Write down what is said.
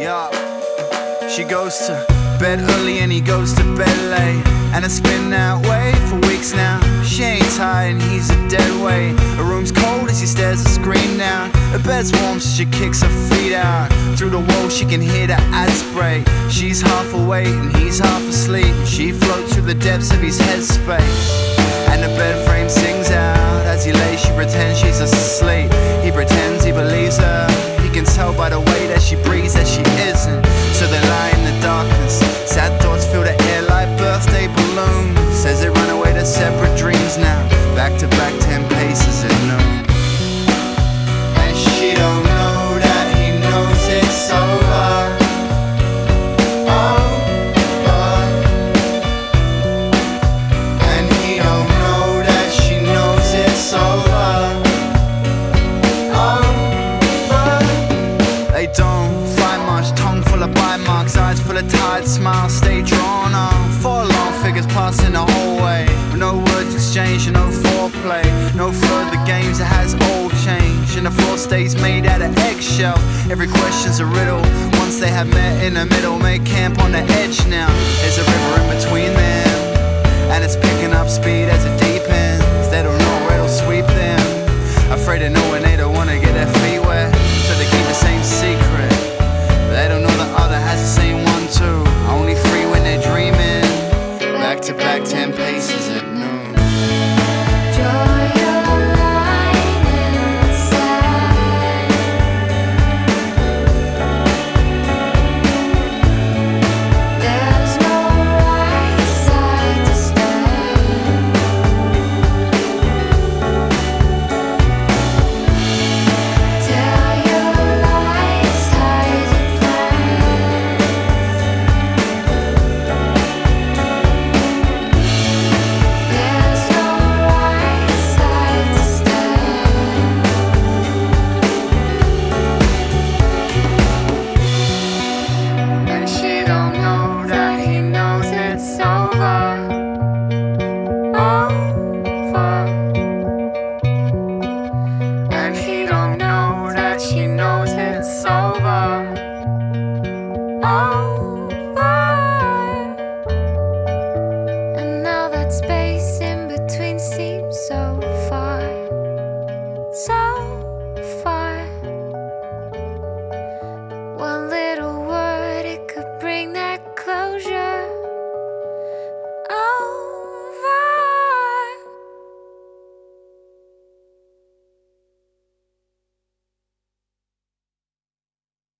up. She goes to bed early and he goes to bed late, and it's been that way for weeks now. She ain't tired and he's a dead weight. Her room's cold as he stares the screen down. Her bed's warm so she kicks her feet out. Through the wall she can hear the ad spray. She's half awake and he's half asleep. She floats through the depths of his headspace, and the bed frame sings out. As he lays she pretends she's asleep. He pretends he believes her. He can tell by the way that she breathes that she isn't. So they lie in the darkness. Sad thoughts fill the air like birthday balloons. Says they run away to separate dreams now. Back to back 10 paces at noon. And she don't know that he knows it's over. Over. And he don't know that she knows it's over. Over. They don't find much, tongue full of bite marks, eyes full of tired smiles, stay drawn on. Four long figures passing the hallway, with no words exchanged and no foreplay. No further games, it has all changed, and the floor stays made out of eggshell. Every question's a riddle. Once they have met in the middle, make camp on the edge now. There's a river in between them, and it's picking up speed as it deepens. They don't know where it'll sweep them, afraid of knowing they